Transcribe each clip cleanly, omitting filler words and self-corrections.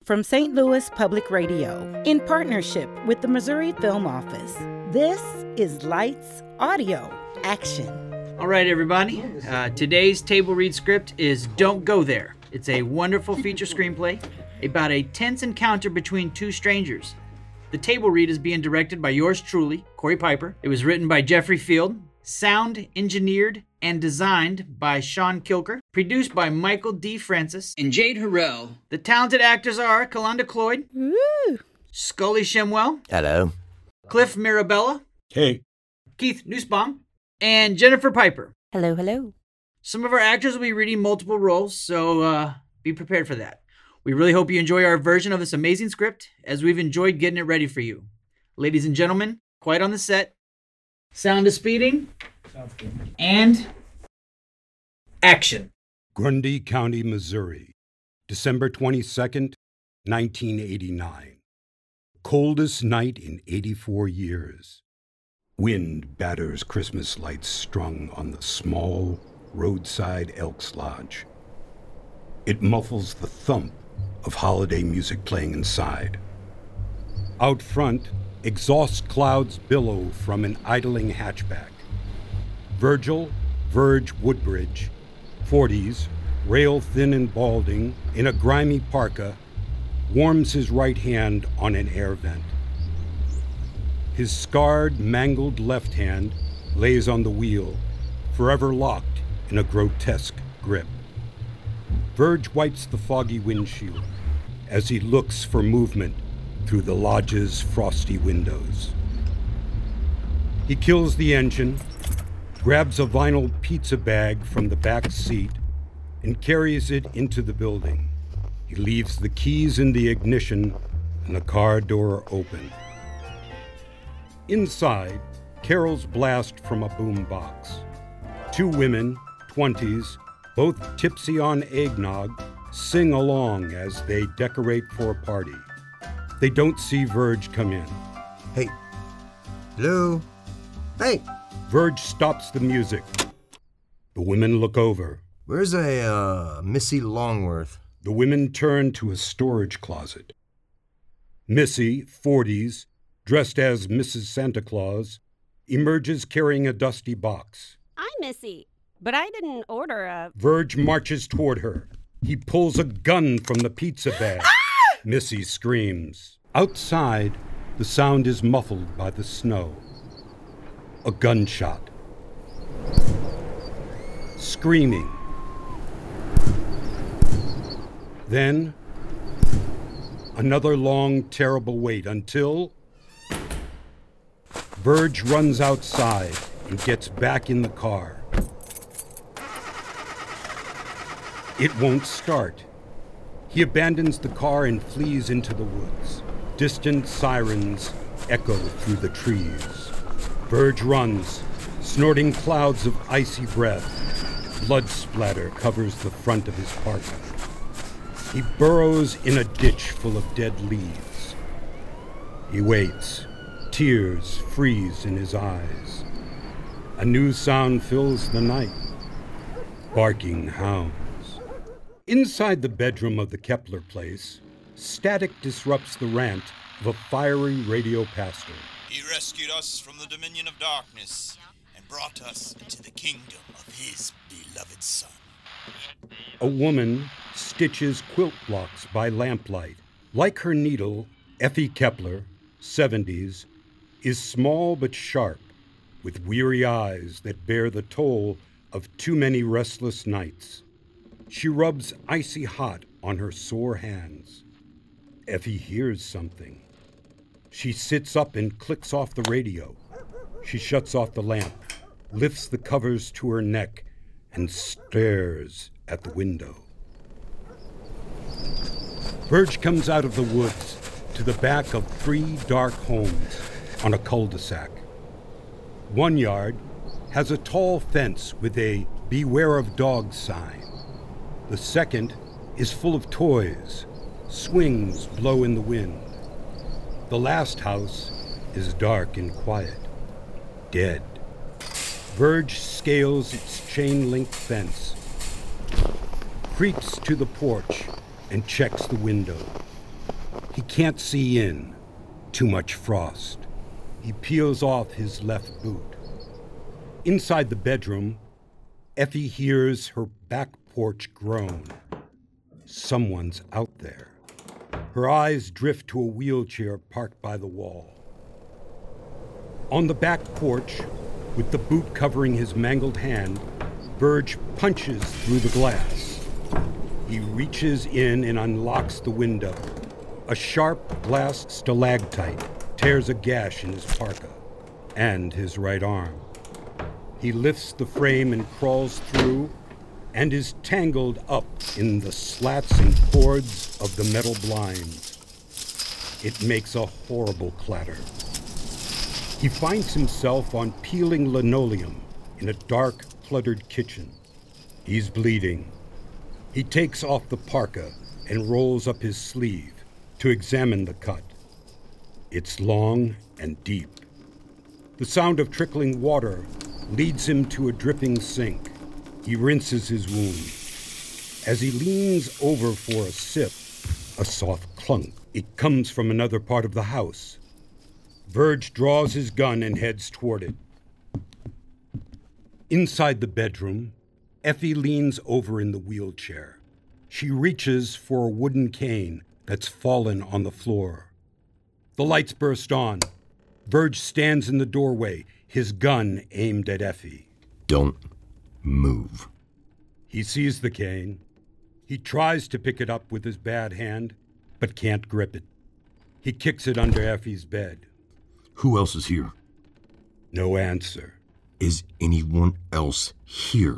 from St. Louis Public Radio in partnership with the Missouri Film Office. This is Lights, Audio, Action. All right, everybody. Today's table read script is Don't Go There. It's a wonderful feature screenplay about a tense encounter between two strangers. The table read is being directed by yours truly, Corey Piper. It was written by Jeffrey Field, sound engineered and designed by Sean Kilker, produced by Michael D. Francis and Jade Harrell. The talented actors are Kalonda Cloyd, Woo! Scully Shemwell, Hello. Cliff Mirabella, Hey. Keith Nussbaum, and Jennifer Piper. Hello, hello. Some of our actors will be reading multiple roles, so be prepared for that. We really hope you enjoy our version of this amazing script, as we've enjoyed getting it ready for you. Ladies and gentlemen, quiet on the set. Sound is speeding. And action. Grundy County, Missouri, December 22nd, 1989. Coldest night in 84 years. Wind batters Christmas lights strung on the small roadside Elks Lodge. It muffles the thump of holiday music playing inside. Out front, exhaust clouds billow from an idling hatchback. Virgil Verge Woodbridge, 40s, rail thin and balding, in a grimy parka, warms his right hand on an air vent. His scarred, mangled left hand lays on the wheel, forever locked in a grotesque grip. Verge wipes the foggy windshield as he looks for movement through the lodge's frosty windows. He kills the engine, grabs a vinyl pizza bag from the back seat, and carries it into the building. He leaves the keys in the ignition and the car door open. Inside, carols blast from a boombox. Two women, 20s, both tipsy on eggnog, sing along as they decorate for a party. They don't see Verge come in. Hey. Hello? Hey. Verge stops the music. The women look over. Where's a Missy Longworth? The women turn to a storage closet. Missy, 40s, dressed as Mrs. Santa Claus, emerges carrying a dusty box. I'm Missy, but I didn't order a... Verge marches toward her. He pulls a gun from the pizza bag. Missy screams. Outside, the sound is muffled by the snow. A gunshot. Screaming. Then, another long, terrible wait until Verge runs outside and gets back in the car. It won't start. He abandons the car and flees into the woods. Distant sirens echo through the trees. Verge runs, snorting clouds of icy breath. Blood splatter covers the front of his parka. He burrows in a ditch full of dead leaves. He waits. Tears freeze in his eyes. A new sound fills the night. Barking hounds. Inside the bedroom of the Kepler place, static disrupts the rant of a fiery radio pastor. He rescued us from the dominion of darkness and brought us into the kingdom of his beloved son. A woman stitches quilt blocks by lamplight. Like her needle, Effie Kepler, 70s, is small but sharp, with weary eyes that bear the toll of too many restless nights. She rubs icy hot on her sore hands. Effie hears something. She sits up and clicks off the radio. She shuts off the lamp, lifts the covers to her neck, and stares at the window. Verge comes out of the woods to the back of 3 dark homes on a cul-de-sac. One yard has a tall fence with a "Beware of Dogs" sign. The second is full of toys. Swings blow in the wind. The last house is dark and quiet, dead. Verge scales its chain-link fence, creeps to the porch, and checks the window. He can't see in. Too much frost. He peels off his left boot. Inside the bedroom, Effie hears her back porch groan. Someone's out there. Her eyes drift to a wheelchair parked by the wall. On the back porch, with the boot covering his mangled hand, Verge punches through the glass. He reaches in and unlocks the window. A sharp glass stalactite tears a gash in his parka and his right arm. He lifts the frame and crawls through and is tangled up in the slats and cords of the metal blinds. It makes a horrible clatter. He finds himself on peeling linoleum in a dark, cluttered kitchen. He's bleeding. He takes off the parka and rolls up his sleeve to examine the cut. It's long and deep. The sound of trickling water leads him to a dripping sink. He rinses his wound. As he leans over for a sip, a soft clunk. It comes from another part of the house. Verge draws his gun and heads toward it. Inside the bedroom, Effie leans over in the wheelchair. She reaches for a wooden cane that's fallen on the floor. The lights burst on. Verge stands in the doorway, his gun aimed at Effie. Don't move. He sees the cane. He tries to pick it up with his bad hand, but can't grip it. He kicks it under Effie's bed. Who else is here? No answer. Is anyone else here?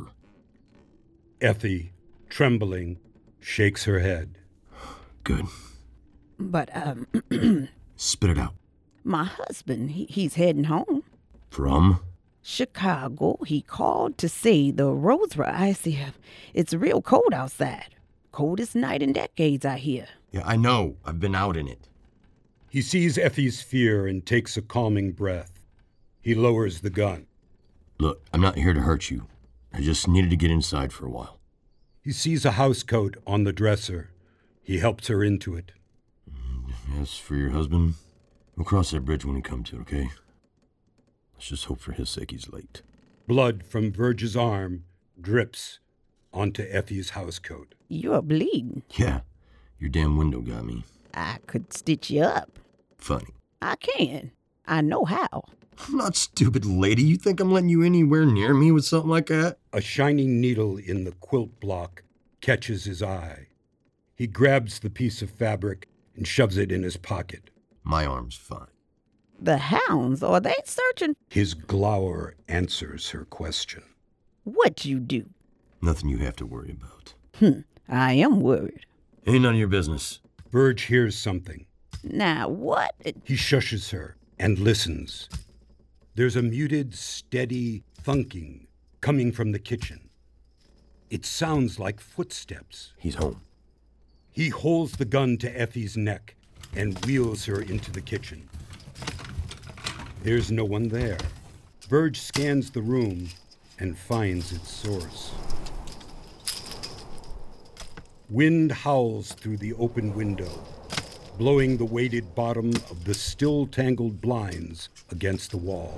Effie, trembling, shakes her head. Good. But, Spit it out. my husband, he's heading home. From? Chicago. He called to say the roads were icy. It's real cold outside. Coldest night in decades, I hear. Yeah, I know. I've been out in it. He sees Effie's fear and takes a calming breath. He lowers the gun. Look, I'm not here to hurt you. I just needed to get inside for a while. He sees a housecoat on the dresser. He helps her into it. As for your husband, we'll cross that bridge when we come to it, okay? Let's just hope for his sake he's late. Blood from Verge's arm drips onto Effie's housecoat. You're bleeding. Yeah, your damn window got me. I could stitch you up. Funny. I can. I know how. I'm not stupid, lady. You think I'm letting you anywhere near me with something like that? A shining needle in the quilt block catches his eye. He grabs the piece of fabric and shoves it in his pocket. My arm's fine. The hounds, are they searching? His glower answers her question. What you do? Nothing you have to worry about. I am worried. Ain't none of your business. Verge hears something. Now, what? He shushes her and listens. There's a muted, steady thunking coming from the kitchen. It sounds like footsteps. He's home. He holds the gun to Effie's neck and wheels her into the kitchen. There's no one there. Verge scans the room and finds its source. Wind howls through the open window, blowing the weighted bottom of the still tangled blinds against the wall.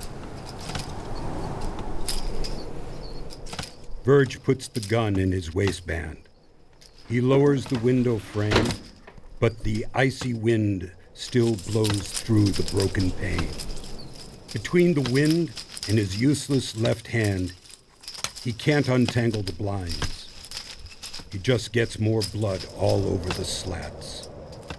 Verge puts the gun in his waistband. He lowers the window frame, but the icy wind still blows through the broken pane. Between the wind and his useless left hand, he can't untangle the blinds. He just gets more blood all over the slats.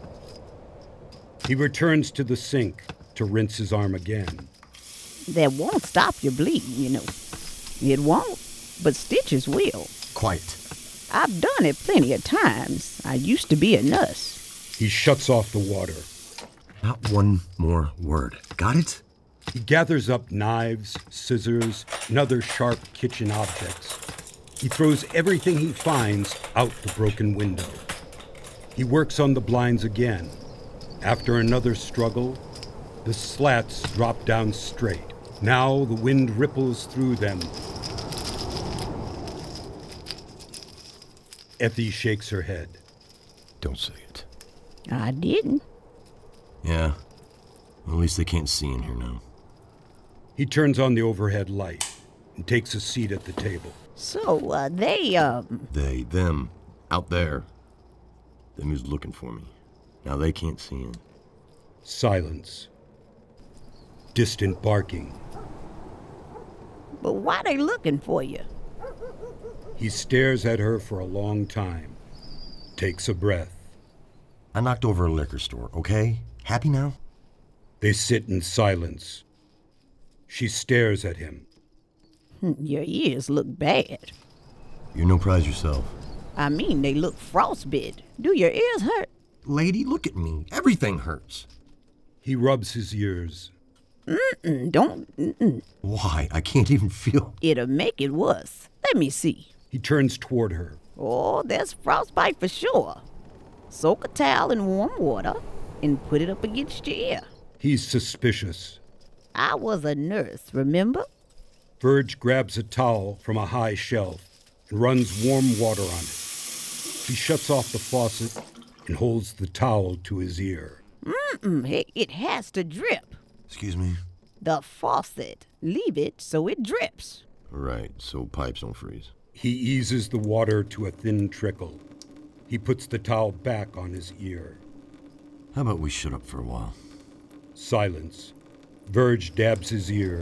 He returns to the sink to rinse his arm again. That won't stop your bleeding, you know. It won't, but stitches will. Quiet. I've done it plenty of times. I used to be a nurse. He shuts off the water. Not one more word. Got it? He gathers up knives, scissors, and other sharp kitchen objects. He throws everything he finds out the broken window. He works on the blinds again. After another struggle, the slats drop down straight. Now the wind ripples through them. Effie shakes her head. Don't say it. I didn't. Yeah. Well, at least they can't see in here now. He turns on the overhead light and takes a seat at the table. So, They, them, out there. Them who's looking for me. Now they can't see in. Silence. Distant barking. but why they looking for you? He stares at her for a long time. Takes a breath. I knocked over a liquor store, okay? Happy now? They sit in silence. She stares at him. Your ears look bad. You're no prize yourself. I mean, they look frostbit. Do your ears hurt? Lady, look at me. Everything hurts. He rubs his ears. Don't. Why? I can't even feel. It'll make it worse. Let me see. He turns toward her. Oh, there's frostbite for sure. Soak a towel in warm water and put it up against your ear. He's suspicious. I was a nurse, remember? Verge grabs a towel from a high shelf and runs warm water on it. He shuts off the faucet and holds the towel to his ear. It has to drip. Excuse me? The faucet. Leave it so it drips. Right, so pipes don't freeze. He eases the water to a thin trickle. He puts the towel back on his ear. How about we shut up for a while? Silence. Verge dabs his ear.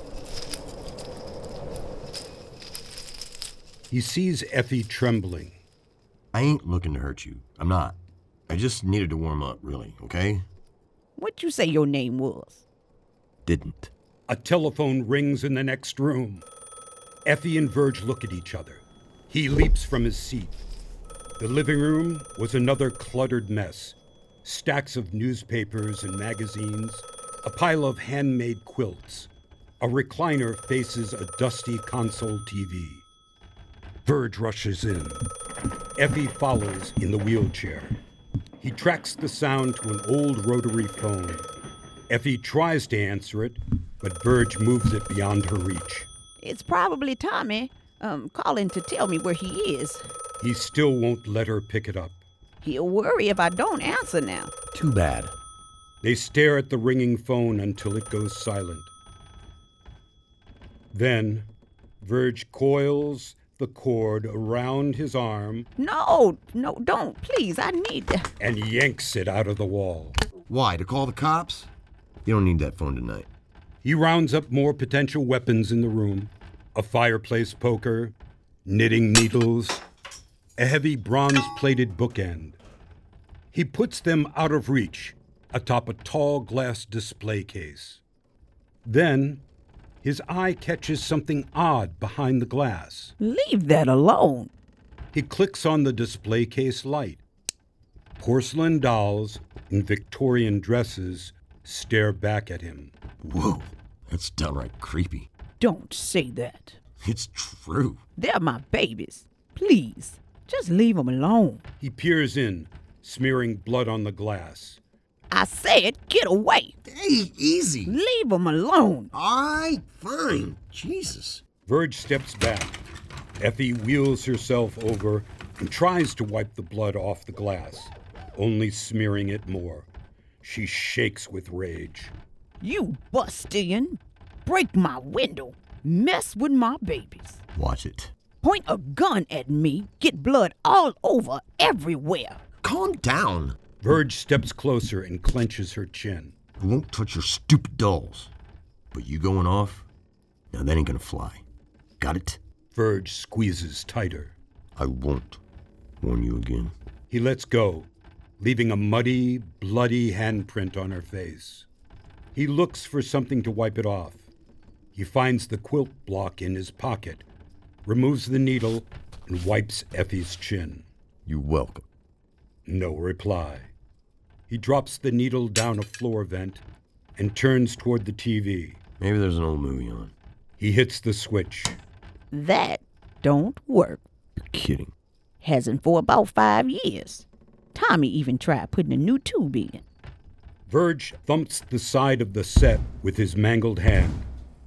He sees Effie trembling. I ain't looking to hurt you. I'm not. I just needed to warm up, really, okay? What'd you say your name was? Didn't. A telephone rings in the next room. Effie and Verge look at each other. He leaps from his seat. The living room was another cluttered mess. Stacks of newspapers and magazines, a pile of handmade quilts. A recliner faces a dusty console TV. Verge rushes in. Effie follows in the wheelchair. He tracks the sound to an old rotary phone. Effie tries to answer it, but Verge moves it beyond her reach. It's probably Tommy, calling to tell me where he is. He still won't let her pick it up. He'll worry if I don't answer now. Too bad. They stare at the ringing phone until it goes silent. Then, Verge coils the cord around his arm No, don't. Please, I need to. and yanks it out of the wall. Why, to call the cops? You don't need that phone tonight. He rounds up more potential weapons in the room. A fireplace poker, knitting needles, a heavy bronze-plated bookend. He puts them out of reach atop a tall glass display case. Then, his eye catches something odd behind the glass. Leave that alone. He clicks on the display case light. Porcelain dolls in Victorian dresses stare back at him. Whoa, that's downright creepy. Don't say that. It's true. They're my babies. Please, just leave them alone. He peers in, smearing blood on the glass. I said get away. Hey, easy. Leave them alone. All right, fine. Jesus. Verge steps back. Effie wheels herself over and tries to wipe the blood off the glass, only smearing it more. She shakes with rage. You bust in, break my window, mess with my babies. Watch it. Point a gun at me, get blood all over everywhere. Calm down. Verge steps closer and clenches her chin. I won't touch your stupid dolls. But you going off? Now that ain't gonna fly. Got it? Verge squeezes tighter. I won't warn you again. He lets go, leaving a muddy, bloody handprint on her face. He looks for something to wipe it off. He finds the quilt block in his pocket, removes the needle, and wipes Effie's chin. You're welcome. No reply. He drops the needle down a floor vent and turns toward the TV. Maybe there's an old movie on. He hits the switch. That don't work. You're kidding. Hasn't for about 5 years. Tommy even tried putting a new tube in. Verge thumps the side of the set with his mangled hand.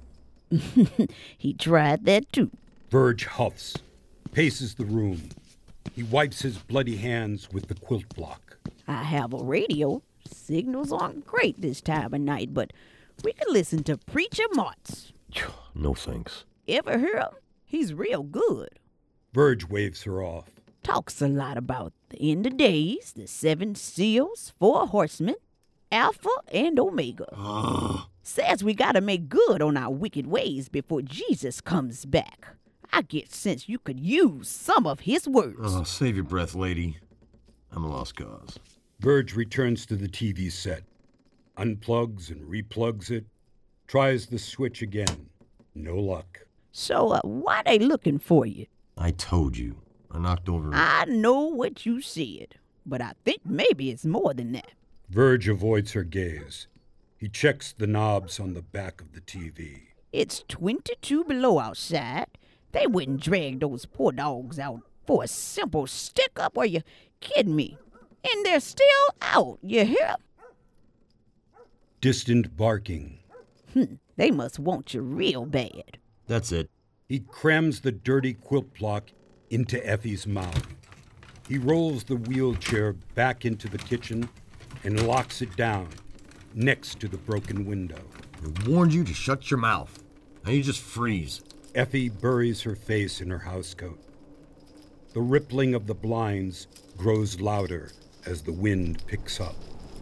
He tried that too. Verge huffs, paces the room. He wipes his bloody hands with the quilt block. I have a radio. Signals aren't great this time of night, but we can listen to Preacher Martz. No thanks. Ever hear him? He's real good. Verge waves her off. Talks a lot about the end of days, the 7 seals, 4 horsemen, Alpha and Omega. Says we gotta make good on our wicked ways before Jesus comes back. I get sense you could use some of his words. Oh, save your breath, lady. I'm a lost cause. Verge returns to the TV set, unplugs and replugs it, tries the switch again. No luck. So, why they looking for you? I told you. I knocked over... I know what you said, but I think maybe it's more than that. Verge avoids her gaze. He checks the knobs on the back of the TV. It's 22 below outside. They wouldn't drag those poor dogs out for a simple stick-up. Are you kidding me? And they're still out, you hear? Distant barking. They must want you real bad. That's it. He crams the dirty quilt block into Effie's mouth. He rolls the wheelchair back into the kitchen and locks it down next to the broken window. I warned you to shut your mouth. Now you just freeze. Effie buries her face in her housecoat. The rippling of the blinds grows louder as the wind picks up.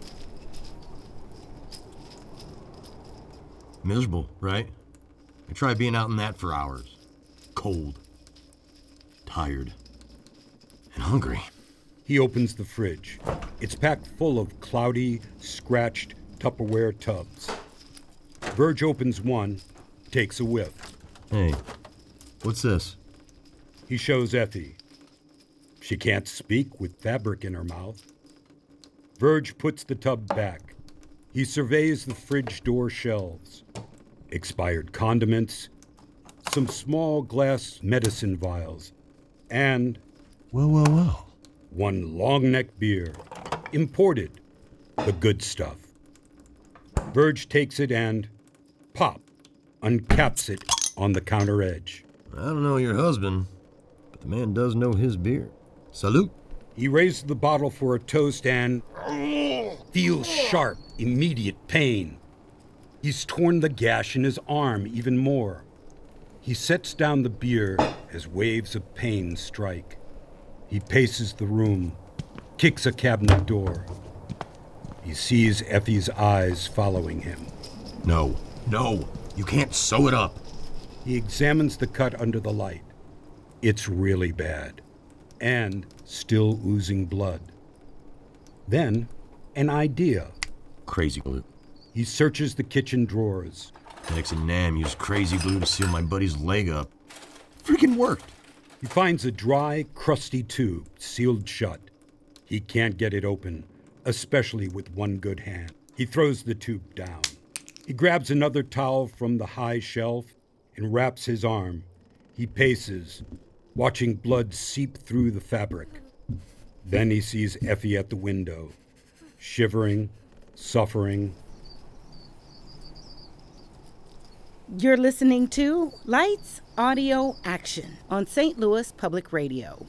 Miserable, right? I tried being out in that for hours. Cold. Tired. And hungry. He opens the fridge. It's packed full of cloudy, scratched Tupperware tubs. Verge opens one, takes a whiff. Hey, what's this? He shows Effie. She can't speak with fabric in her mouth. Verge puts the tub back. He surveys the fridge door shelves. Expired condiments, some small glass medicine vials, and... Well. one long-neck beer, imported, the good stuff. Verge takes it and, pop, uncaps it on the counter edge. I don't know your husband, but the man does know his beer. Salute. He raises the bottle for a toast and feels sharp, immediate pain. He's torn the gash in his arm even more. He sets down the beer as waves of pain strike. He paces the room, kicks a cabinet door. He sees Effie's eyes following him. No, you can't sew it up. He examines the cut under the light. It's really bad, and still oozing blood. Then, an idea. Crazy glue. He searches the kitchen drawers. Nex and Nam used crazy glue to seal my buddy's leg up. Freaking worked. He finds a dry, crusty tube sealed shut. He can't get it open, especially with one good hand. He throws the tube down. He grabs another towel from the high shelf and wraps his arm. He paces, watching blood seep through the fabric. Then he sees Effie at the window, shivering, suffering. You're listening to Lights, Audio, Action on St. Louis Public Radio.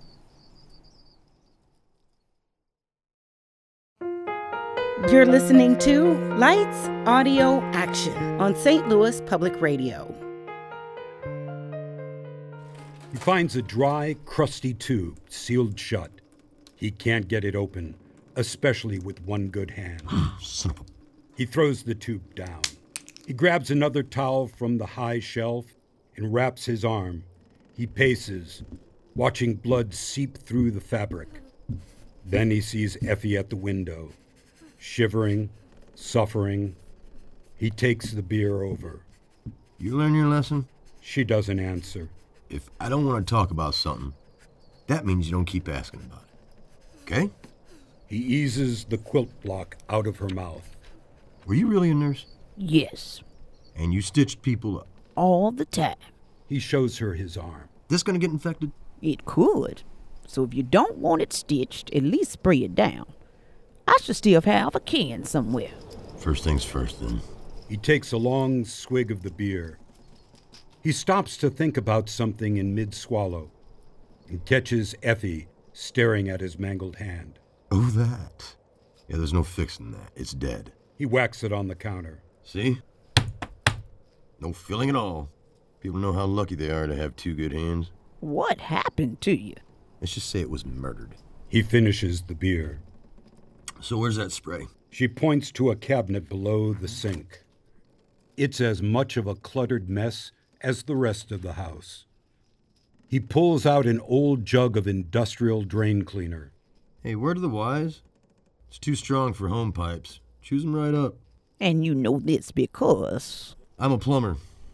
You're listening to Lights, Audio, Action on St. Louis Public Radio. He finds a dry, crusty tube sealed shut. He can't get it open, especially with one good hand. Son of a... He throws the tube down. He grabs another towel from the high shelf and wraps his arm. He paces, watching blood seep through the fabric. Then he sees Effie at the window, shivering, suffering. He takes the beer over. You learn your lesson? She doesn't answer. If I don't want to talk about something, that means you don't keep asking about it. Okay? He eases the quilt block out of her mouth. Were you really a nurse? Yes, And you stitched people up. all the time. He shows her his arm. This gonna get infected? It could. So if you don't want it stitched, at least spray it down. I should still have a can somewhere. First things first, then. He takes a long swig of the beer. He stops to think about something in mid-swallow and catches Effie staring at his mangled hand. Oh, that. Yeah, there's no fixing that. It's dead. He whacks it on the counter. See? No filling at all. People know how lucky they are to have two good hands. What happened to you? Let's just say it was murdered. He finishes the beer. So where's that spray? She points to a cabinet below the sink. It's as much of a cluttered mess as the rest of the house. He pulls out an old jug of industrial drain cleaner. Hey, word of the wise? It's too strong for home pipes. Choose them right up. And you know this because... I'm a plumber.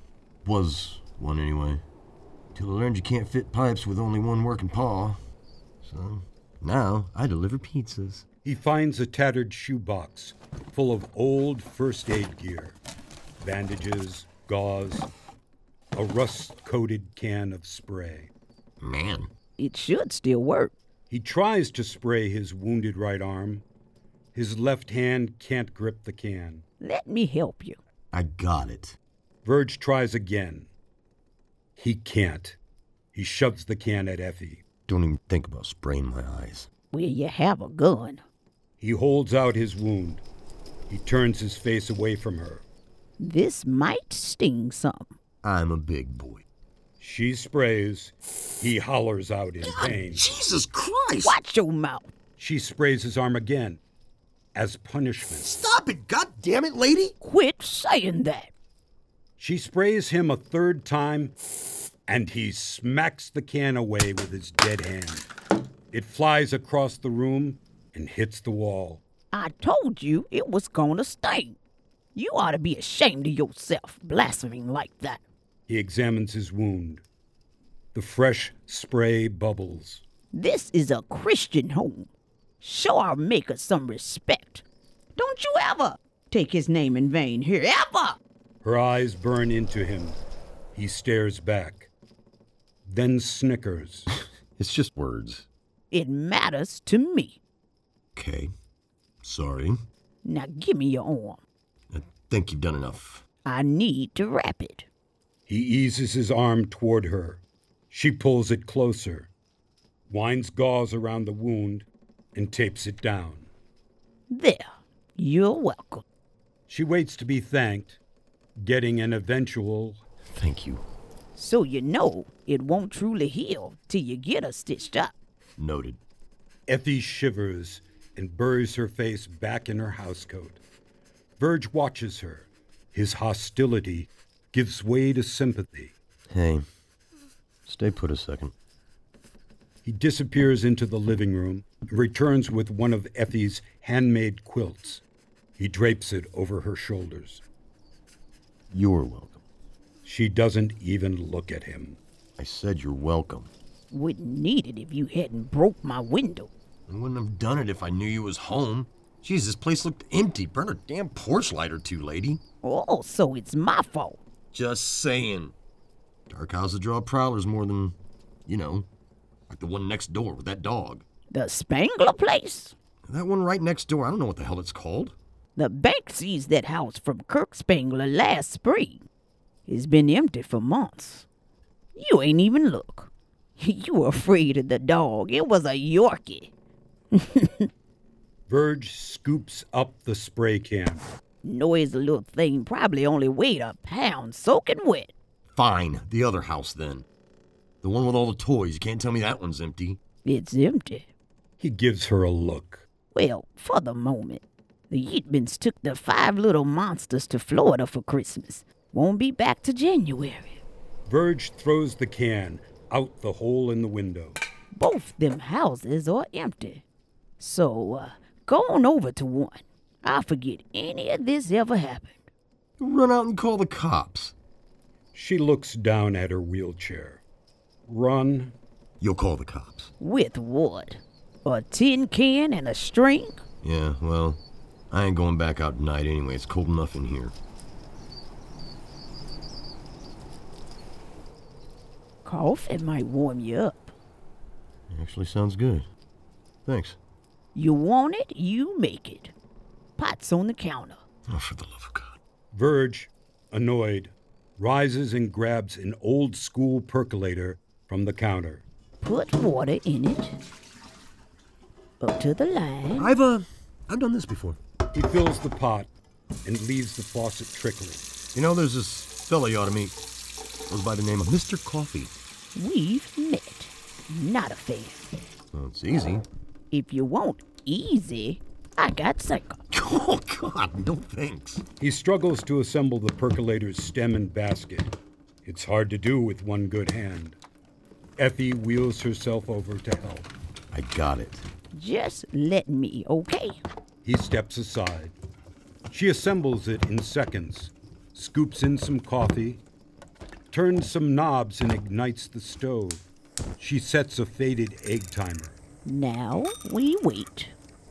Was one anyway. Till I learned you can't fit pipes with only one working paw. So now I deliver pizzas. He finds a tattered shoebox full of old first aid gear. Bandages, gauze, a rust-coated can of spray. Man. It should still work. He tries to spray his wounded right arm. His left hand can't grip the can. Let me help you. I got it. Verge tries again. He can't. He shoves the can at Effie. Don't even think about spraying my eyes. Well, you have a gun. He holds out his wound. He turns his face away from her. This might sting some. I'm a big boy. She sprays. He hollers out in pain. Jesus Christ! Watch your mouth. She sprays his arm again as punishment. Stop it, goddammit, lady! Quit saying that. She sprays him a third time, and he smacks the can away with his dead hand. It flies across the room and hits the wall. I told you it was gonna sting. You ought to be ashamed of yourself, blaspheming like that. He examines his wound. The fresh spray bubbles. This is a Christian home. Show our Maker some respect. Don't you ever take his name in vain here, ever! Her eyes burn into him. He stares back, then snickers. It's just words. It matters to me. Okay. Sorry. Now give me your arm. I think you've done enough. I need to wrap it. He eases his arm toward her. She pulls it closer, winds gauze around the wound, and tapes it down. There. You're welcome. She waits to be thanked, getting an eventual, Thank you. So you know it won't truly heal till you get her stitched up. Noted. Effie shivers and buries her face back in her housecoat. Verge watches her. His hostility gives way to sympathy. Hey, stay put a second. He disappears into the living room and returns with one of Effie's handmade quilts. He drapes it over her shoulders. You're welcome. She doesn't even look at him. I said you're welcome. Wouldn't need it if you hadn't broke my window. I wouldn't have done it if I knew you was home. Jeez, this place looked empty. Burn a damn porch light or two, lady. Oh, so it's my fault. Just saying. Dark houses draw prowlers more than, like the one next door with that dog. The Spangler place? That one right next door, I don't know what the hell it's called. The bank seized that house from Kirk Spangler last spring. It's been empty for months. You ain't even look. You were afraid of the dog. It was a Yorkie. Verge scoops up the spray can. Noisy little thing probably only weighed a pound soaking wet. Fine, the other house then. The one with all the toys. You can't tell me that one's empty. It's empty. He gives her a look. Well, for the moment. The Yeatmans took the 5 little monsters to Florida for Christmas. Won't be back to January. Verge throws the can out the hole in the window. Both them houses are empty. So, go on over to one. I'll forget any of this ever happened. Run out and call the cops. She looks down at her wheelchair. Run? You'll call the cops. With what? A tin can and a string? Yeah, well, I ain't going back out tonight anyway. It's cold enough in here. Coffee might warm you up. Actually sounds good. Thanks. You want it, you make it. Pot's on the counter. Oh, for the love of God. Verge, annoyed, rises and grabs an old-school percolator from the counter. Put water in it. up to the line. I've done this before. He fills the pot and leaves the faucet trickling. You know, there's this fella you ought to meet. Goes by the name of Mr. Coffee. We've met. Not a fan. Well, it's easy. If you want easy, I got circle. Oh, God, no thanks. He struggles to assemble the percolator's stem and basket. It's hard to do with one good hand. Effie wheels herself over to help. I got it. Just let me, okay? He steps aside. She assembles it in seconds, scoops in some coffee, turns some knobs and ignites the stove. She sets a faded egg timer. Now we wait.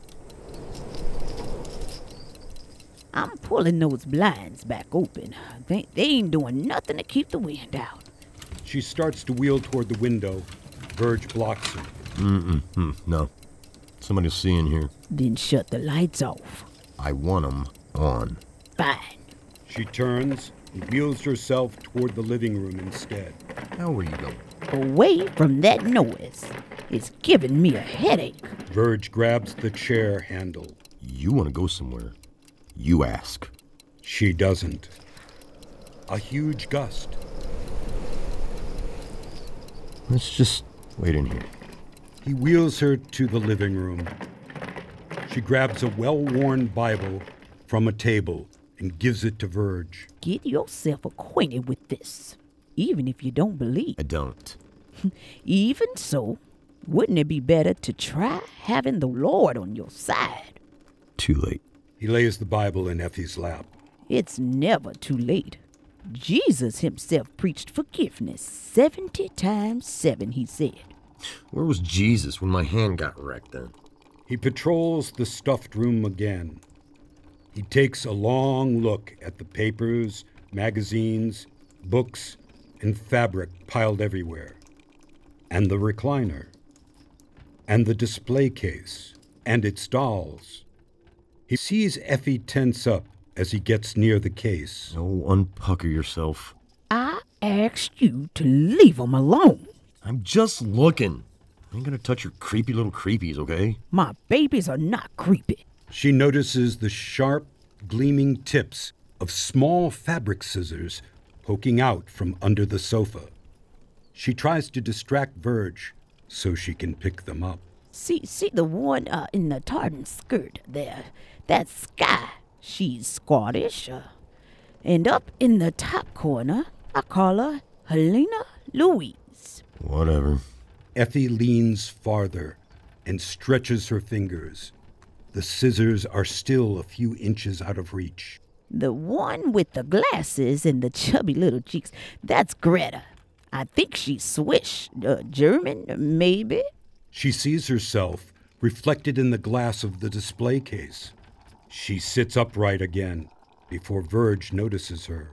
I'm pulling those blinds back open. They ain't doing nothing to keep the wind out. She starts to wheel toward the window. Verge blocks her. No. Somebody'll see in here. Then shut the lights off. I want 'em on. Fine. She turns and wheels herself toward the living room instead. Now where you going? Away from that noise. It's giving me a headache. Verge grabs the chair handle. You want to go somewhere? You ask. She doesn't. A huge gust. Let's just wait in here. He wheels her to the living room. She grabs a well-worn Bible from a table and gives it to Verge. Get yourself acquainted with this, even if you don't believe. I don't. Even so, wouldn't it be better to try having the Lord on your side? Too late. He lays the Bible in Effie's lap. It's never too late. Jesus himself preached forgiveness 70 times 7, he said. Where was Jesus when my hand got wrecked then? He patrols the stuffed room again. He takes a long look at the papers, magazines, books, and fabric piled everywhere. And the recliner. And the display case. And its dolls. He sees Effie tense up as he gets near the case. Oh, unpucker yourself. I asked you to leave him alone. I'm just looking. I ain't gonna touch your creepy little creepies, okay? My babies are not creepy. She notices the sharp, gleaming tips of small fabric scissors poking out from under the sofa. She tries to distract Verge so she can pick them up. See the one in the tartan skirt there? That's Sky. She's Scottish. And up in the top corner, I call her Helena Louise. Whatever. Effie leans farther and stretches her fingers. The scissors are still a few inches out of reach. The one with the glasses and the chubby little cheeks, that's Greta. I think she's Swiss, German, maybe? She sees herself reflected in the glass of the display case. She sits upright again before Verge notices her.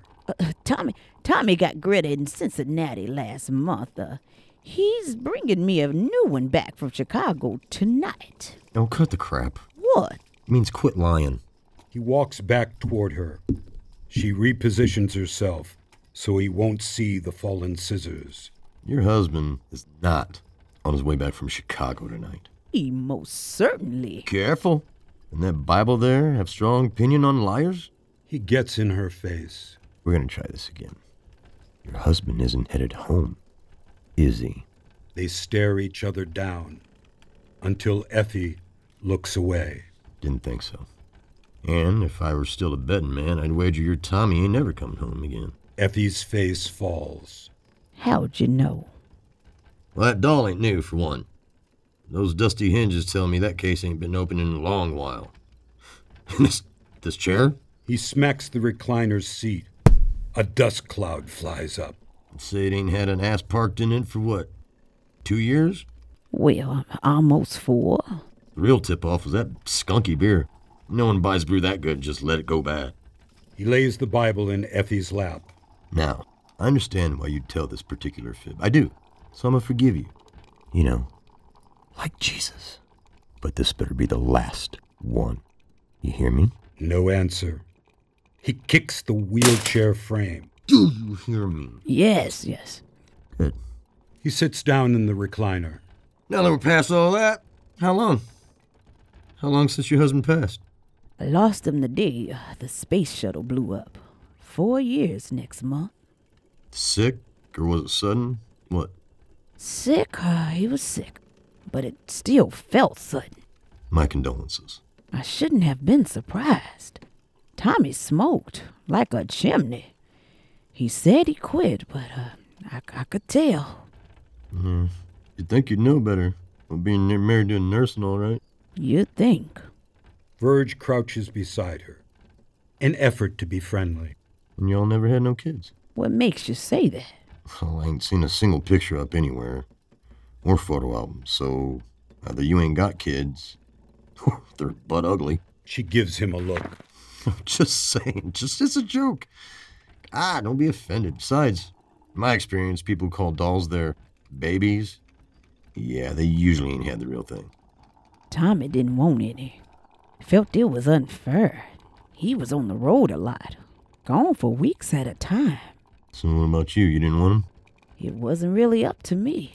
Tommy got Greta in Cincinnati last month. He's bringing me a new one back from Chicago tonight. Oh, cut the crap. What? It means quit lying. He walks back toward her. She repositions herself so he won't see the fallen scissors. Your husband is not on his way back from Chicago tonight. He most certainly. Careful. And that Bible there have strong opinion on liars? He gets in her face. We're gonna try this again. Your husband isn't headed home, is he? They stare each other down until Effie looks away. Didn't think so. And if I were still a betting man, I'd wager your Tommy ain't never coming home again. Effie's face falls. How'd you know? Well, that doll ain't new, for one. Those dusty hinges tell me that case ain't been open in a long while. And this chair? He smacks the recliner's seat. A dust cloud flies up. Say it ain't had an ass parked in it for what, 2 years? Well, almost 4. The real tip-off was that skunky beer. No one buys brew that good and just let it go bad. He lays the Bible in Effie's lap. Now, I understand why you'd tell this particular fib. I do. So I'm gonna forgive you. You know, like Jesus. But this better be the last one. You hear me? No answer. He kicks the wheelchair frame. Do you hear me? Yes. Good. He sits down in the recliner. Now that we're past all that, how long? How long since your husband passed? I lost him the day the space shuttle blew up. 4 years next month. Sick? Or was it sudden? What? Sick? He was sick. But it still felt sudden. My condolences. I shouldn't have been surprised. Tommy smoked like a chimney. He said he quit, but I could tell. You'd think you'd know better. Well, being married to a nurse and all, right? You'd think. Verge crouches beside her, an effort to be friendly. And y'all never had no kids. What makes you say that? Well, I ain't seen a single picture up anywhere. Or photo album, so either you ain't got kids, or they're butt ugly. She gives him a look. I'm just saying, it's a joke. Don't be offended. Besides, in my experience, people who call dolls their babies, yeah, they usually ain't had the real thing. Tommy didn't want any. Felt it was unfair. He was on the road a lot, gone for weeks at a time. So what about you? You didn't want him? It wasn't really up to me.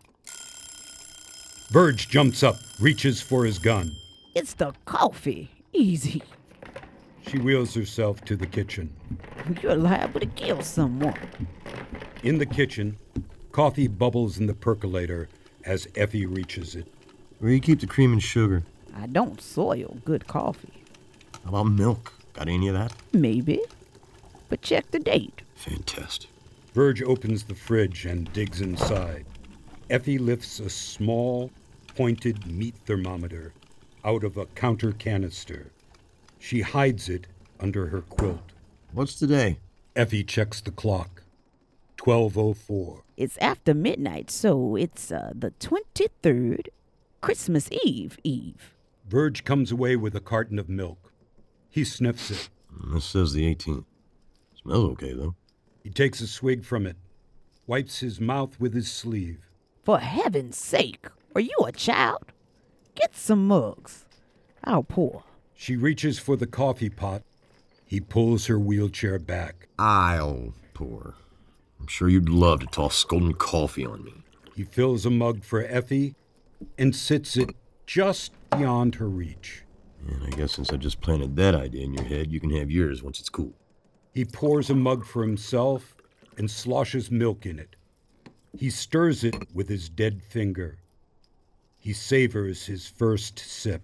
Verge jumps up, reaches for his gun. It's the coffee. Easy. She wheels herself to the kitchen. You're liable to kill someone. In the kitchen, coffee bubbles in the percolator as Effie reaches it. Where you keep the cream and sugar? I don't soil good coffee. How about milk? Got any of that? Maybe. But check the date. Fantastic. Verge opens the fridge and digs inside. Effie lifts a small, pointed meat thermometer out of a counter canister. She hides it under her quilt. What's today? Effie checks the clock. 12:04. It's after midnight, so it's the 23rd, Christmas Eve. Verge comes away with a carton of milk. He sniffs it. This says the 18th. Smells okay, though. He takes a swig from it, wipes his mouth with his sleeve. For heaven's sake, are you a child? Get some mugs. I'll pour. She reaches for the coffee pot. He pulls her wheelchair back. I'll pour. I'm sure you'd love to toss scalding coffee on me. He fills a mug for Effie and sits it just beyond her reach. And I guess since I just planted that idea in your head, you can have yours once it's cool. He pours a mug for himself and sloshes milk in it. He stirs it with his dead finger. He savors his first sip.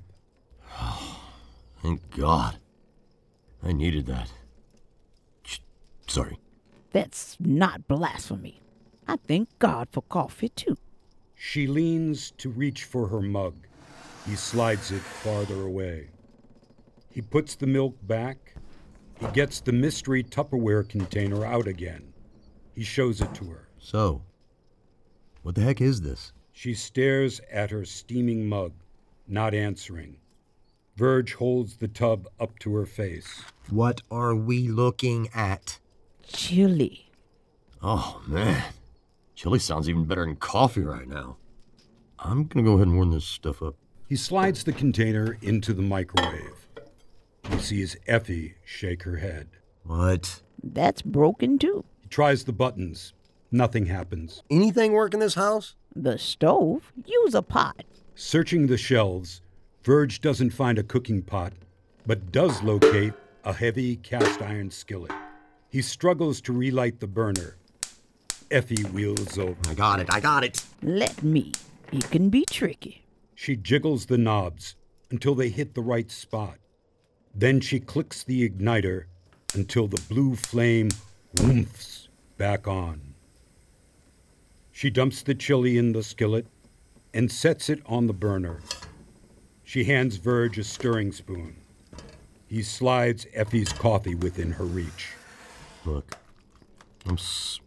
Thank God. I needed that. Sorry. That's not blasphemy. I thank God for coffee, too. She leans to reach for her mug. He slides it farther away. He puts the milk back. He gets the mystery Tupperware container out again. He shows it to her. So, what the heck is this? She stares at her steaming mug, not answering. Verge holds the tub up to her face. What are we looking at? Chili. Oh, man. Chili sounds even better than coffee right now. I'm gonna go ahead and warm this stuff up. He slides the container into the microwave. He sees Effie shake her head. What? That's broken, too. He tries the buttons. Nothing happens. Anything work in this house? The stove? Use a pot. Searching the shelves, Verge doesn't find a cooking pot, but does locate a heavy cast iron skillet. He struggles to relight the burner. Effie wheels over. I got it. Let me. It can be tricky. She jiggles the knobs until they hit the right spot. Then she clicks the igniter until the blue flame whoomphs back on. She dumps the chili in the skillet and sets it on the burner. She hands Verge a stirring spoon. He slides Effie's coffee within her reach. Look, I'm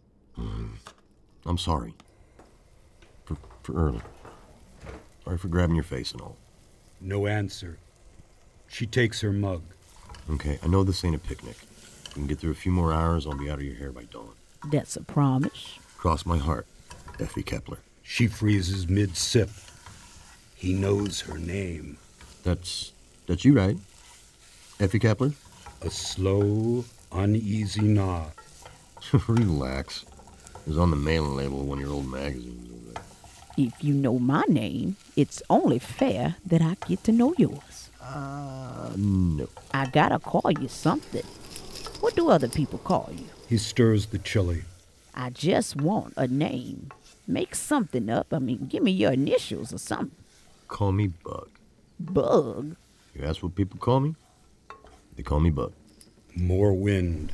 sorry. For early. Sorry for grabbing your face and all. No answer. She takes her mug. Okay, I know this ain't a picnic. If we can get through a few more hours, I'll be out of your hair by dawn. That's a promise. Cross my heart, Effie Kepler. She freezes mid-sip. He knows her name. That's you, right? Effie Kepler? A slow, uneasy nod. Relax. It was on the mailing label of one of your old magazines over there. If you know my name, it's only fair that I get to know yours. No. I gotta call you something. What do other people call you? He stirs the chili. I just want a name. Make something up. Give me your initials or something. Call me Bug. Bug? You ask what people call me? They call me Bug. More wind.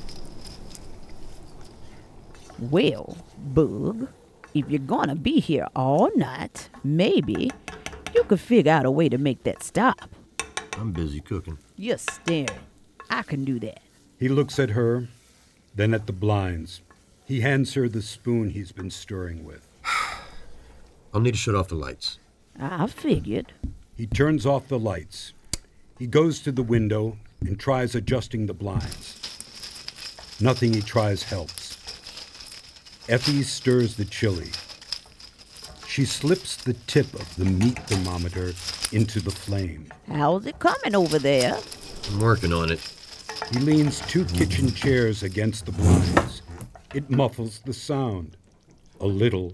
Well, Bug, if you're gonna be here all night, maybe you could figure out a way to make that stop. I'm busy cooking. You're staring. I can do that. He looks at her, then at the blinds. He hands her the spoon he's been stirring with. I'll need to shut off the lights. I figured. He turns off the lights. He goes to the window and tries adjusting the blinds. Nothing he tries helps. Effie stirs the chili. She slips the tip of the meat thermometer into the flame. How's it coming over there? I'm working on it. He leans 2 kitchen chairs against the blinds. It muffles the sound. A little.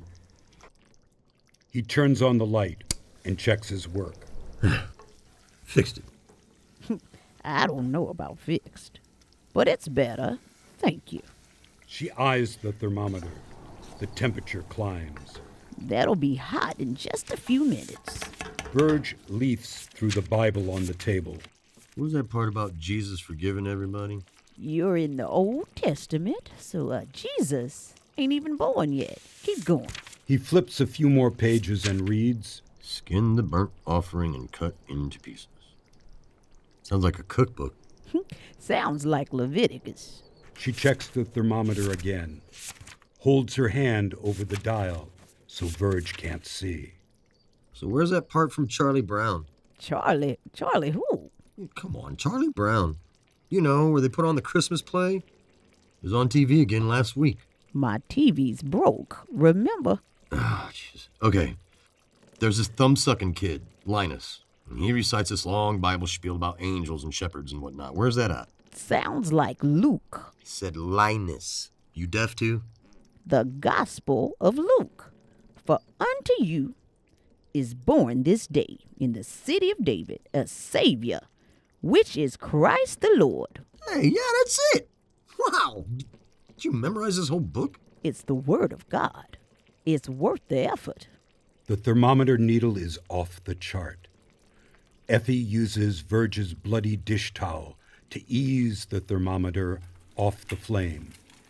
He turns on the light and checks his work. Fixed it. I don't know about fixed, but it's better. Thank you. She eyes the thermometer. The temperature climbs. That'll be hot in just a few minutes. Verge leafs through the Bible on the table. What was that part about Jesus forgiving everybody? You're in the Old Testament, so Jesus ain't even born yet. Keep going. He flips a few more pages and reads, Skin the burnt offering and cut into pieces. Sounds like a cookbook. Sounds like Leviticus. She checks the thermometer again, holds her hand over the dial so Verge can't see. So where's that part from Charlie Brown? Charlie who? Come on, Charlie Brown. You know, where they put on the Christmas play? It was on TV again last week. My TV's broke, remember? Ah, jeez. Okay. There's this thumb-sucking kid, Linus. And he recites this long Bible spiel about angels and shepherds and whatnot. Where's that at? Sounds like Luke. I said Linus. You deaf too? The Gospel of Luke. For unto you is born this day in the city of David a Savior, which is Christ the Lord. Hey, yeah, that's it. Wow. Did you memorize this whole book? It's the Word of God. It's worth the effort. The thermometer needle is off the chart. Effie uses Verge's bloody dish towel to ease the thermometer off the flame.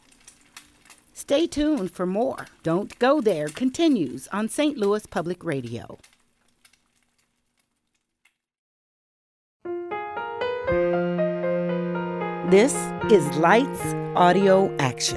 Stay tuned for more. Don't Go There continues on St. Louis Public Radio. This is Lights, Audio, Action.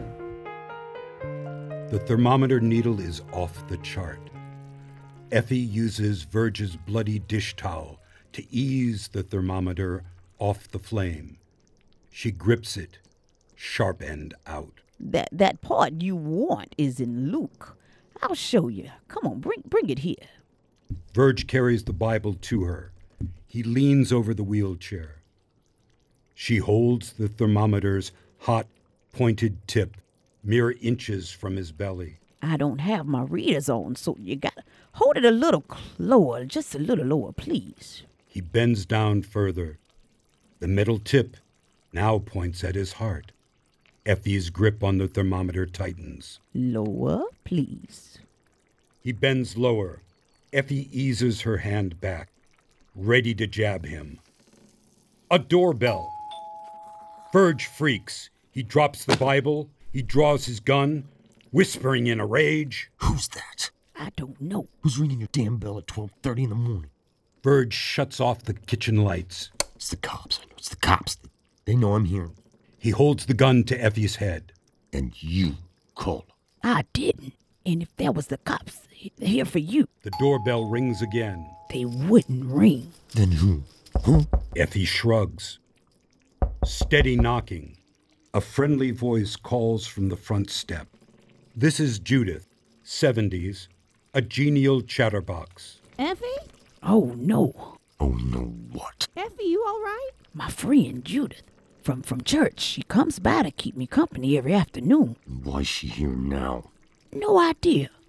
The thermometer needle is off the chart. Effie uses Verge's bloody dish towel to ease the thermometer off the flame. She grips it, sharp end out. That part you want is in Luke. I'll show you. Come on, bring it here. Verge carries the Bible to her. He leans over the wheelchair. She holds the thermometer's hot, pointed tip mere inches from his belly. I don't have my readers on, so you gotta hold it a little lower, just a little lower, please. He bends down further. The metal tip now points at his heart. Effie's grip on the thermometer tightens. Lower, please. He bends lower. Effie eases her hand back, ready to jab him. A doorbell. Verge freaks. He drops the Bible. He draws his gun, whispering in a rage. Who's that? I don't know. Who's ringing your damn bell at 12:30 in the morning? Verge shuts off the kitchen lights. It's the cops. I know it's the cops. They know I'm here. He holds the gun to Effie's head. And you called them. I didn't. And if that was the cops, they're here for you. The doorbell rings again. They wouldn't ring. Then who? Huh? Effie shrugs. Steady knocking. A friendly voice calls from the front step. This is Judith, 70s, a genial chatterbox. Effie? Oh, no. Oh, no, what? Effie, you all right? My friend Judith from church. She comes by to keep me company every afternoon. Why's she here now? No idea.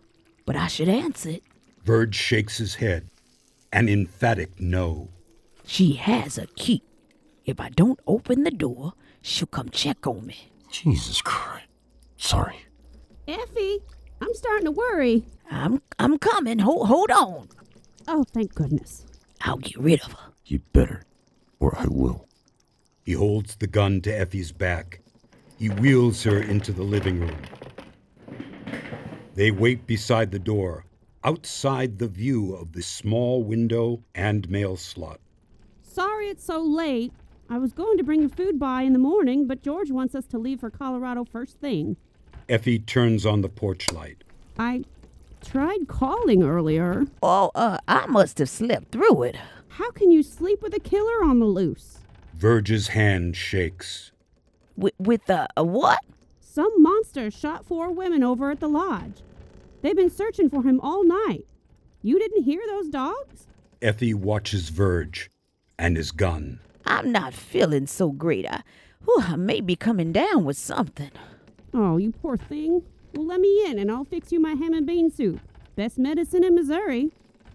but I should answer it. Verge shakes his head. An emphatic no. She has a key. If I don't open the door, she'll come check on me. Jesus Christ. Sorry. Effie, I'm starting to worry. I'm coming. Hold on. Oh, thank goodness. I'll get rid of her. You better, or I will. He holds the gun to Effie's back. He wheels her into the living room. They wait beside the door, outside the view of the small window and mail slot. Sorry it's so late. I was going to bring the food by in the morning, but George wants us to leave for Colorado first thing. Effie turns on the porch light. I tried calling earlier. Oh, I must have slept through it. How can you sleep with a killer on the loose? Verge's hand shakes. With a what? Some monster shot 4 women over at the lodge. They've been searching for him all night. You didn't hear those dogs? Effie watches Verge and his gun. I'm not feeling so great. I may be coming down with something. Oh, you poor thing. Well, let me in and I'll fix you my ham and bean soup. Best medicine in Missouri.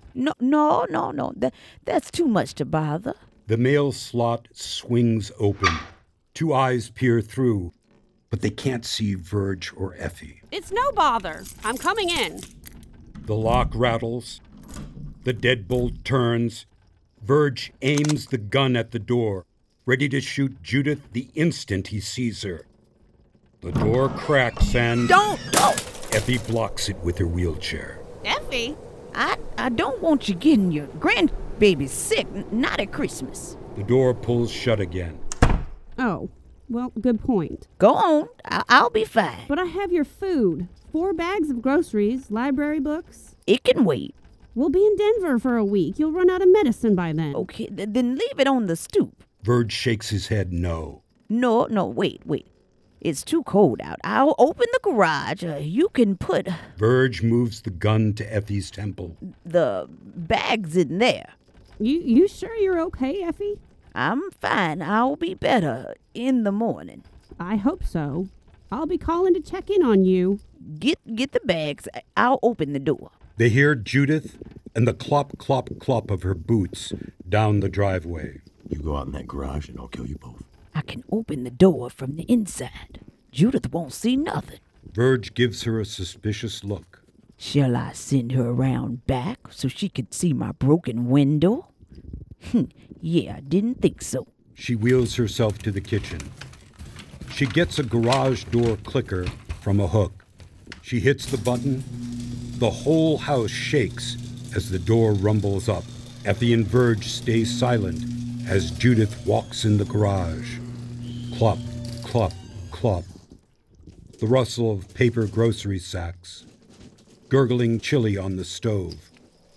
No. That's too much to bother. The mail slot swings open. 2 eyes peer through, but they can't see Verge or Effie. It's no bother. I'm coming in. The lock rattles. The deadbolt turns. Verge aims the gun at the door, ready to shoot Judith the instant he sees her. The door cracks and... Don't! Effie blocks it with her wheelchair. Effie? I don't want you getting your grandbaby sick, not at Christmas. The door pulls shut again. Oh, well, good point. Go on. I'll be fine. But I have your food. 4 bags of groceries, library books. It can wait. We'll be in Denver for a week. You'll run out of medicine by then. Okay, then leave it on the stoop. Verge shakes his head no. No, wait. It's too cold out. I'll open the garage. You can put Verge moves the gun to Effie's temple. the bags in there. You sure you're okay, Effie? I'm fine. I'll be better in the morning. I hope so. I'll be calling to check in on you. Get the bags. I'll open the door. They hear Judith and the clop, clop, clop of her boots down the driveway. You go out in that garage and I'll kill you both. I can open the door from the inside. Judith won't see nothing. Verge gives her a suspicious look. Shall I send her around back so she could see my broken window? Yeah, I didn't think so. She wheels herself to the kitchen. She gets a garage door clicker from a hook. She hits the button. The whole house shakes as the door rumbles up. Effie and Verge stay silent as Judith walks in the garage. Clop, clop, clop. The rustle of paper grocery sacks. Gurgling chili on the stove.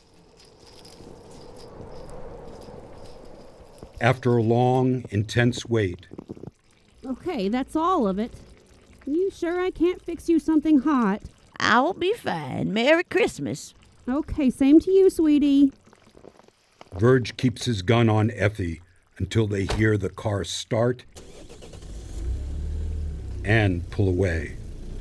After a long, intense wait, Okay, that's all of it. You sure I can't fix you something hot? I'll be fine. Merry Christmas. Okay, same to you, sweetie. Verge keeps his gun on Effie until they hear the car start and pull away.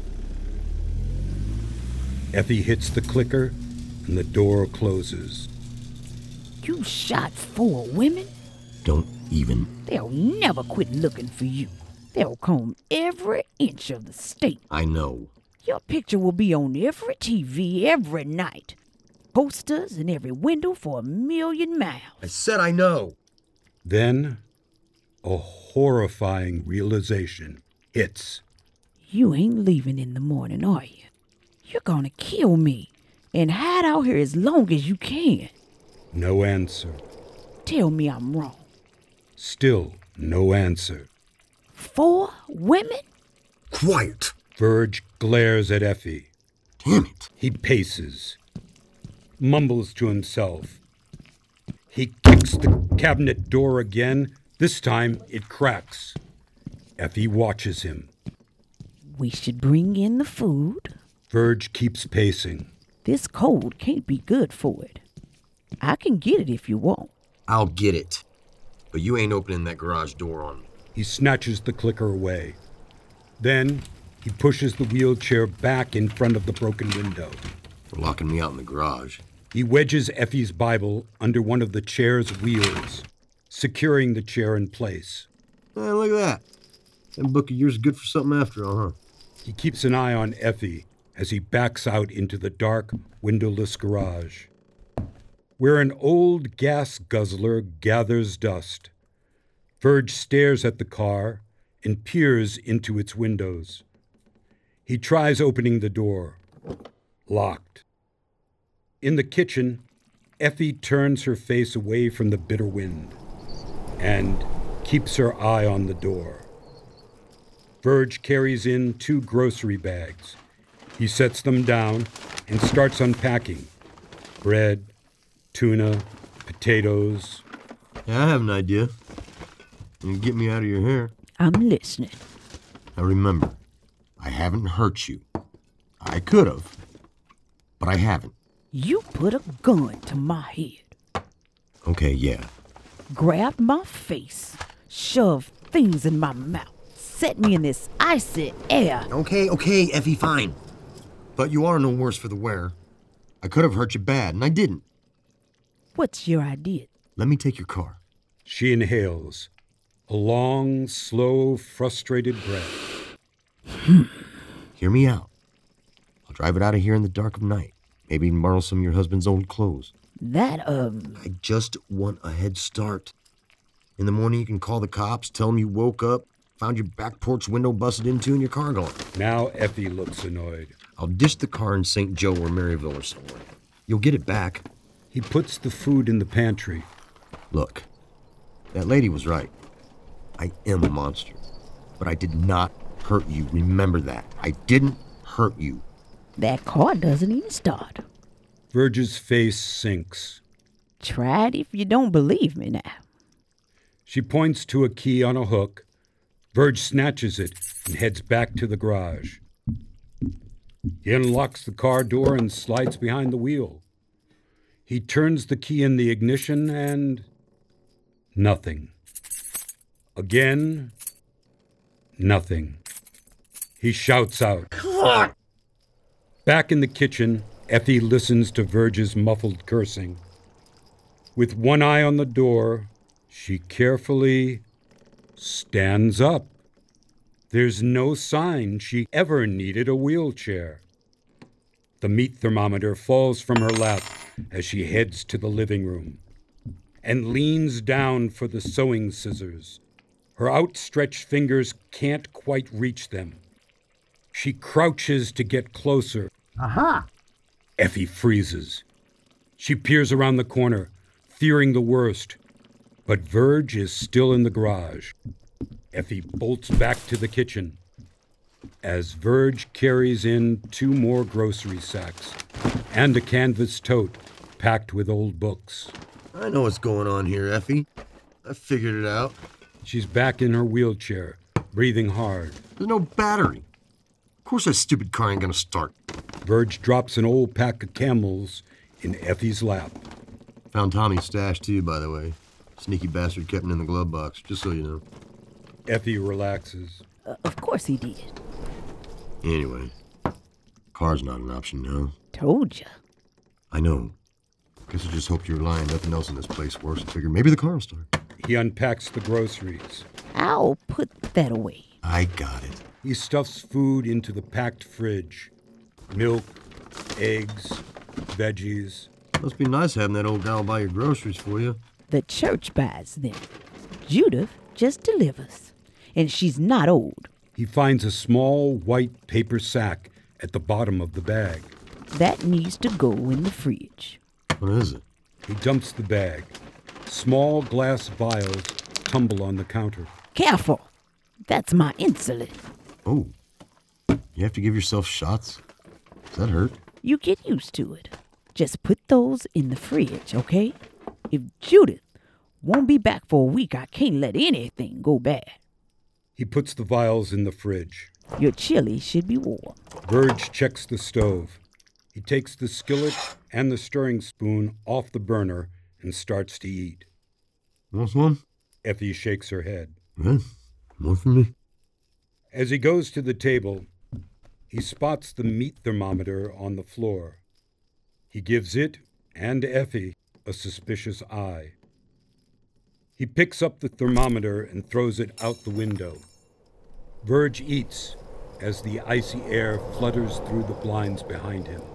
Effie hits the clicker and the door closes. You shot 4 women? Don't even. They'll never quit looking for you. They'll comb every inch of the state. I know. Your picture will be on every TV every night. Posters in every window for 1,000,000 miles. I said I know. Then, a horrifying realization hits. You ain't leaving in the morning, are you? You're gonna kill me and hide out here as long as you can. No answer. Tell me I'm wrong. Still no answer. 4 women? Quiet. Verge glares at Effie. Damn it. He paces, mumbles to himself. He kicks the cabinet door again. This time it cracks. Effie watches him. We should bring in the food. Verge keeps pacing. This cold can't be good for it. I can get it if you want. I'll get it. But you ain't opening that garage door on me. He snatches the clicker away. Then he pushes the wheelchair back in front of the broken window. For locking me out in the garage. He wedges Effie's Bible under one of the chair's wheels, securing the chair in place. Hey, look at that. That book of yours is good for something after all, huh? He keeps an eye on Effie as he backs out into the dark, windowless garage, where an old gas guzzler gathers dust. Verge stares at the car and peers into its windows. He tries opening the door. Locked. In the kitchen, Effie turns her face away from the bitter wind and keeps her eye on the door. Verge carries in 2 grocery bags. He sets them down and starts unpacking. Bread, tuna, potatoes. Yeah, I have an idea. You can get me out of your hair. I'm listening. Now remember, I haven't hurt you. I could have, but I haven't. You put a gun to my head, Okay, yeah. grabbed my face, shoved things in my mouth, set me in this icy air. Okay, Effie, fine. But you are no worse for the wear. I could have hurt you bad, and I didn't. What's your idea? Let me take your car. She inhales, a long, slow, frustrated breath. Hear me out. I'll drive it out of here in the dark of night. Maybe even borrow some of your husband's old clothes. That, I just want a head start. In the morning, you can call the cops, tell them you woke up, found your back porch window busted into, and your car gone. Now Effie looks annoyed. I'll ditch the car in St. Joe or Maryville or somewhere. You'll get it back. He puts the food in the pantry. Look, that lady was right. I am a monster. But I did not hurt you. Remember that. I didn't hurt you. that car doesn't even start. Verge's face sinks. Try it if you don't believe me now. She points to a key on a hook. Verge snatches it and heads back to the garage. He unlocks the car door and slides behind the wheel. He turns the key in the ignition and... nothing. Again, nothing. He shouts out. Fuck! Back in the kitchen, Effie listens to Verge's muffled cursing. With one eye on the door, she carefully stands up. There's no sign she ever needed a wheelchair. The meat thermometer falls from her lap as she heads to the living room and leans down for the sewing scissors. Her outstretched fingers can't quite reach them. She crouches to get closer. Aha! Effie freezes. She peers around the corner, fearing the worst. But Verge is still in the garage. Effie bolts back to the kitchen as Verge carries in 2 more grocery sacks and a canvas tote packed with old books. I know what's going on here, Effie. I figured it out. She's back in her wheelchair, breathing hard. There's no battery. Of course that stupid car ain't gonna start. Verge drops an old pack of Camels in Effie's lap. Found Tommy's stash, too, by the way. Sneaky bastard kept it in the glove box, just so you know. Effie relaxes. Of course he did. Anyway, car's not an option now. Told ya. I know. Guess I just hoped you were lying. Nothing else in this place works. I figured maybe the car will start. He unpacks the groceries. I'll put that away. I got it. He stuffs food into the packed fridge. Milk, eggs, veggies. Must be nice having that old gal buy your groceries for you. The church buys them. Judith just delivers. And she's not old. He finds a small white paper sack at the bottom of the bag. That needs to go in the fridge. What is it? He dumps the bag. Small glass vials tumble on the counter. Careful. That's my insulin. Oh. You have to give yourself shots? Does that hurt? You get used to it. Just put those in the fridge, okay? If Judith won't be back for a week, I can't let anything go bad. He puts the vials in the fridge. Your chili should be warm. Verge checks the stove. He takes the skillet and the stirring spoon off the burner and starts to eat. Want some? Effie shakes her head. Well, more for me. As he goes to the table, he spots the meat thermometer on the floor. He gives it and Effie a suspicious eye. He picks up the thermometer and throws it out the window. Verge eats as the icy air flutters through the blinds behind him.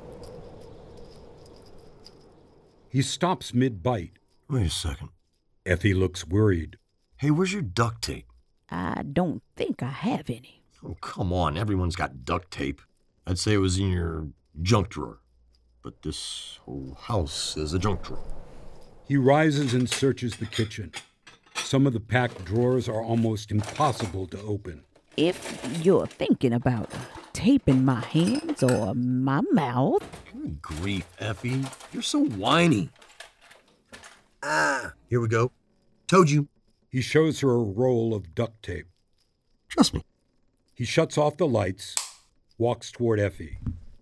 He stops mid-bite. Wait a second. Effie looks worried. Hey, where's your duct tape? I don't think I have any. Oh, come on. Everyone's got duct tape. I'd say it was in your junk drawer. But this whole house is a junk drawer. He rises and searches the kitchen. Some of the packed drawers are almost impossible to open. If you're thinking about taping my hands or my mouth. Good grief, Effie. You're so whiny. Here we go. Told you. He shows her a roll of duct tape. Trust me. He shuts off the lights, walks toward Effie,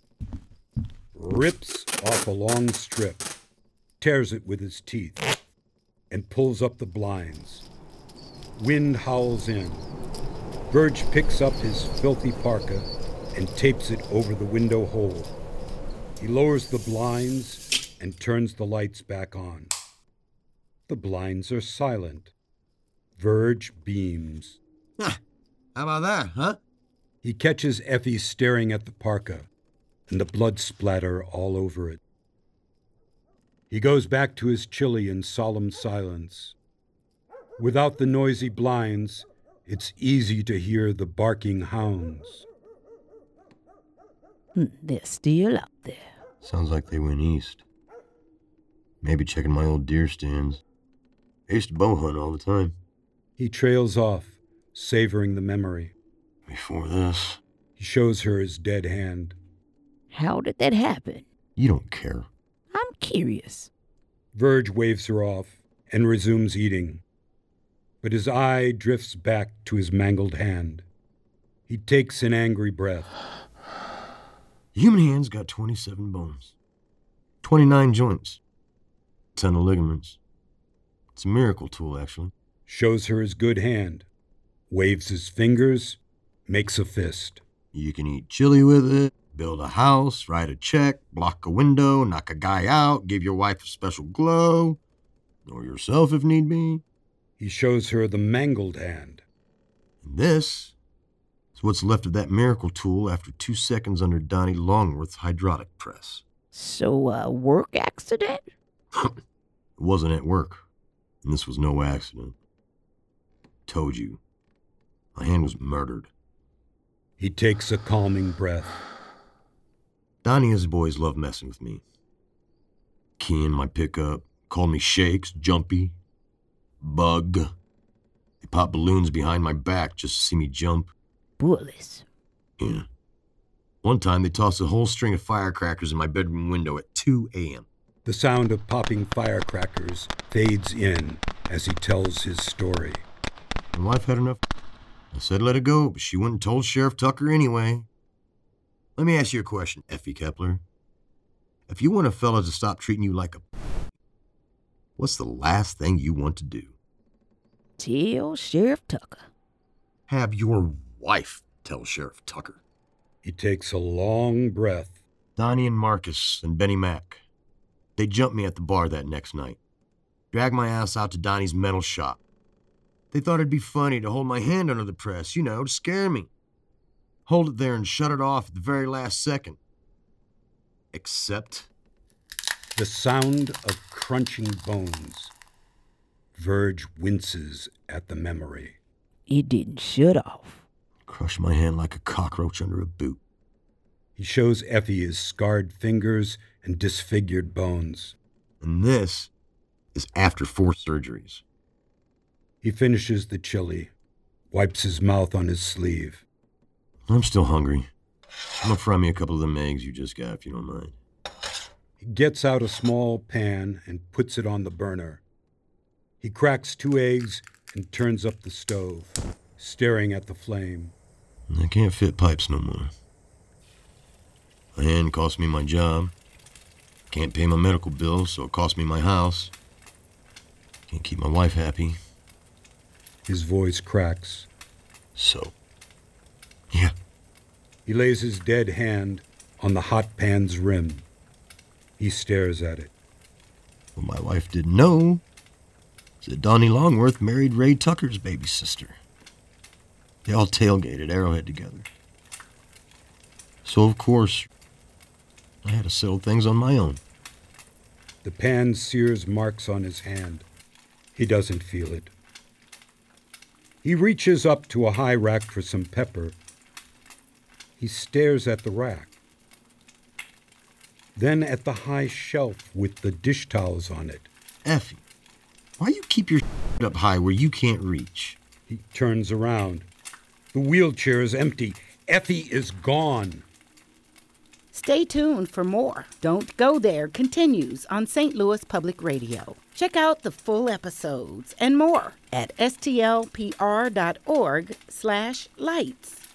rips off a long strip, tears it with his teeth, and pulls up the blinds. Wind howls in. Verge picks up his filthy parka and tapes it over the window hole. He lowers the blinds and turns the lights back on. The blinds are silent. Verge beams. How about that, huh? He catches Effie staring at the parka and the blood splatter all over it. He goes back to his chili in solemn silence. Without the noisy blinds, it's easy to hear the barking hounds. They're still out there. Sounds like they went east. Maybe checking my old deer stands. I used to bow hunt all the time. He trails off, savoring the memory. Before this. He shows her his dead hand. How did that happen? You don't care. I'm curious. Verge waves her off and resumes eating. But his eye drifts back to his mangled hand. He takes an angry breath. The human hand's got 27 bones, 29 joints, 10 ligaments. It's a miracle tool, actually. Shows her his good hand, waves his fingers, makes a fist. You can eat chili with it, build a house, write a check, block a window, knock a guy out, give your wife a special glow, or yourself if need be. He shows her the mangled hand. And this is what's left of that miracle tool after 2 seconds under Donnie Longworth's hydraulic press. So, work accident? It wasn't at work, and this was no accident. Told you. My hand was murdered. He takes a calming breath. Donnie and his boys love messing with me. Keying my pickup, called me Shakes, Jumpy, Bug. They pop balloons behind my back just to see me jump. Bullies. Yeah. One time they tossed a whole string of firecrackers in my bedroom window at 2 a.m. The sound of popping firecrackers fades in as he tells his story. My wife had enough. I said let it go, but she went and told Sheriff Tucker anyway. Let me ask you a question, Effie Kepler. If you want a fella to stop treating you like a... what's the last thing you want to do? Tell Sheriff Tucker. Have your wife tell Sheriff Tucker. He takes a long breath. Donnie and Marcus and Benny Mac. They jumped me at the bar that next night. Dragged my ass out to Donnie's metal shop. They thought it'd be funny to hold my hand under the press, to scare me. Hold it there and shut it off at the very last second. Except... the sound of crunching bones. Verge winces at the memory. It didn't shut off. Crushed my hand like a cockroach under a boot. He shows Effie his scarred fingers and disfigured bones. And this is after 4 surgeries. He finishes the chili, wipes his mouth on his sleeve. I'm still hungry. I'm gonna fry me a couple of them eggs you just got, if you don't mind. He gets out a small pan and puts it on the burner. He cracks 2 eggs and turns up the stove, staring at the flame. I can't fit pipes no more. My hand cost me my job. Can't pay my medical bills, so it cost me my house. Can't keep my wife happy. His voice cracks. So, yeah. He lays his dead hand on the hot pan's rim. He stares at it. What my wife didn't know is that Donnie Longworth married Ray Tucker's baby sister. They all tailgated Arrowhead together. So, of course, I had to settle things on my own. The pan sears marks on his hand. He doesn't feel it. He reaches up to a high rack for some pepper. He stares at the rack. Then at the high shelf with the dish towels on it. Effie, why you keep your up high where you can't reach? He turns around. The wheelchair is empty. Effie is gone. Stay tuned for more. Don't Go There continues on St. Louis Public Radio. Check out the full episodes and more at stlpr.org/lights.